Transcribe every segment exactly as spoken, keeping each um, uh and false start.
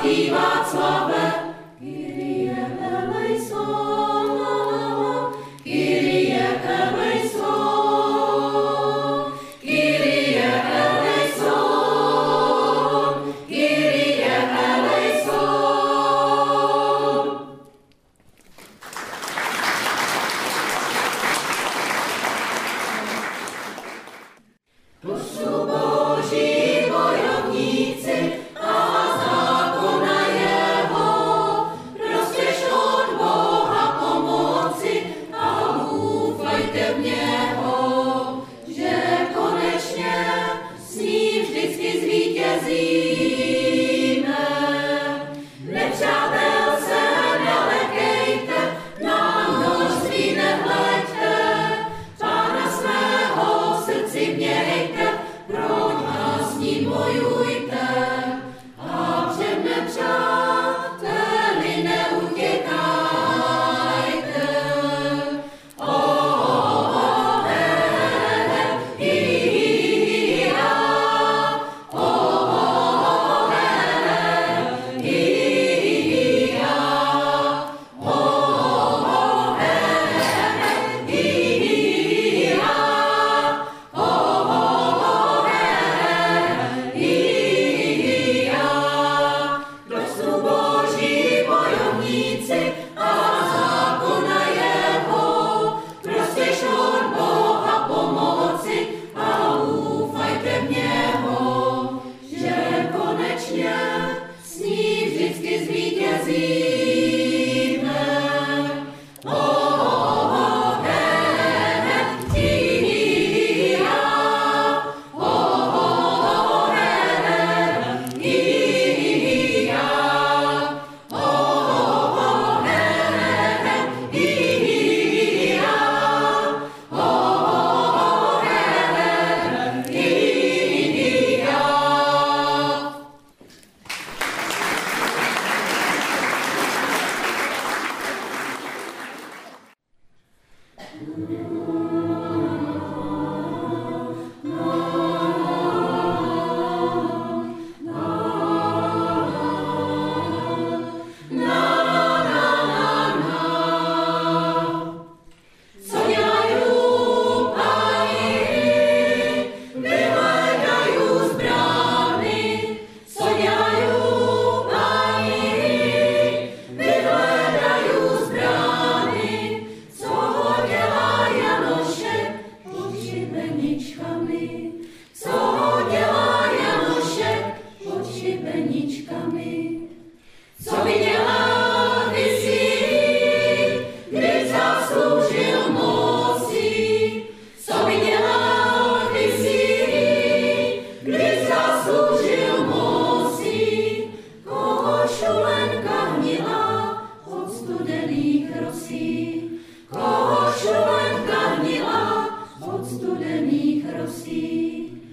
svatý Václave, Kyrie eleison, Kyrie eleison, Kyrie eleison, Kyrie eleison. To jsou Boží bojovníci a zákona jeho, prostěž od Boha pomoci a doufajte v něho, že konečně s ním vždycky zvítězíme. Nepřátel se nelekejte, na množství nehleďte, Pána svého srdci mějte, pro nás s ním bojujte a před nepřáteli neutěkajte. Oh, oh, he, he, hi, ha. Oh, oh, he, hi, hi, ha. Oh, oh, he, hi, hi, ha. Oh, oh, he, hi, hi, ha. Kdo jsou Boží bojovníci a zákona jeho, prostěž od Boha pomoci a doufajte v něho, že konečně s ním vždycky zvítězíme. Oh, oh, he, hi, hi, ha. Oh, oh, he, hi, hi, ha. Oh, oh, he, hi, hi, ha. Oh, oh, he, hi, hi, ha. Co dělají páni, vyhledají zbrany. Co dělají páni, vyhledají zbrany. Co dělá Janošek pod šibeničkami? Co dělá Janošek pod šibeničkami? Co by dělal kdysi, když zasloužil moci? Co by dělal kdysi, když zasloužil moci? Koho šulenka hnila od studených rosí? Koho šulenka hnila od studených rosí?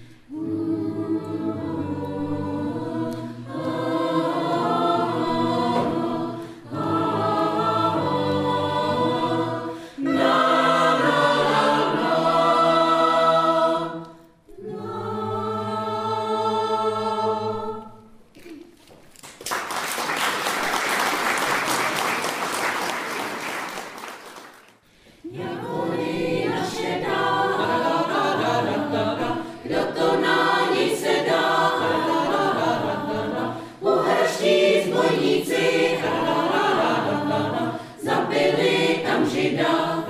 Jak hoří naše dá, kdo to na ní se dá, uherští zbojníci, zabili tam Žida.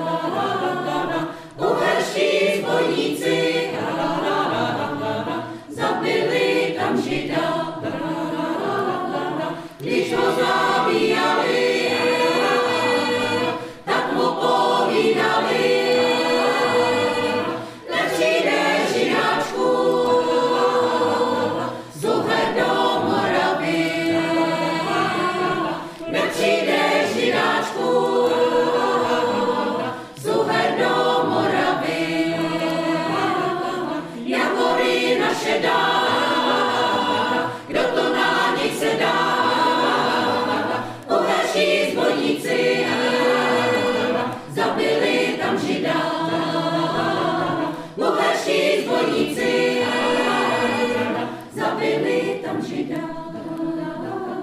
Uherští zbojníci, zabili tam Žida. Když ho zabíjali, tak mu povídali, nepřijde Židáčku, Zuher do Moravy. Nepřijde Židáčku, Zuher do Moravy. Jak hoří naše dá, kdo to na nich se dá, uherští zbojníci, zabili tam Žida. Uherští zbojníci, zabili tam Žida.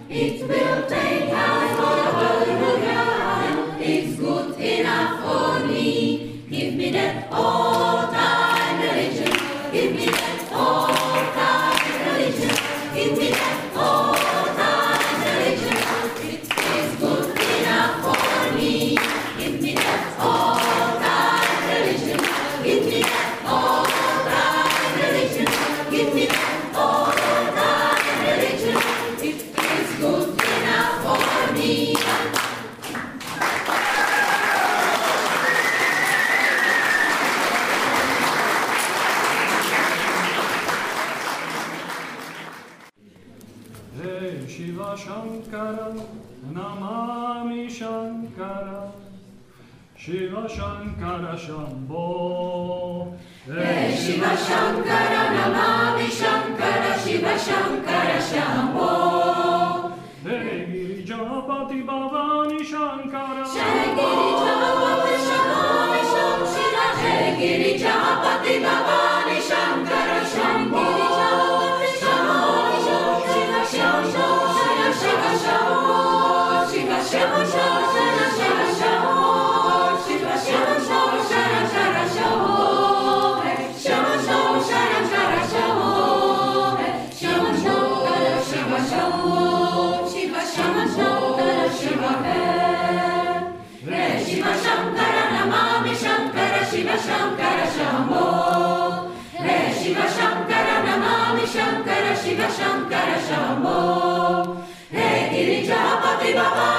It will take time for hallelujah. It's good enough for me. Give me that old-time religion. Give me that old-time religion. Give me that old-time religion. It is good enough for me. Give me that old-time religion. Give me that old-time religion. Give me that old-time religion. It is good enough for me. Shiva Shankara, Namami Shankara, Shiva Shankara Shambho. Hey Shiva Shankara, Namami Shankara, Shiva Shankara Shambho. Hey Girijapati Bhavani Shankara, Hey Girijapati Bhavani Shankara, Hey Girijapati Bhavani Shankara Shambho. Shiva Shiva Shiva Shara Shara Shara Shiva Shiva Shara Shara Shara Shara Shiva Shara Shara Shara Shara Shiva Shara Shiva Shara Shiva Shara Shiva Hey Shiva Shankara Namami Shankara Shiva Shankara Shambho. Hey Shiva Shankara Namami Shankara Shiva Shankara Shambho. Hey Girijapati Baba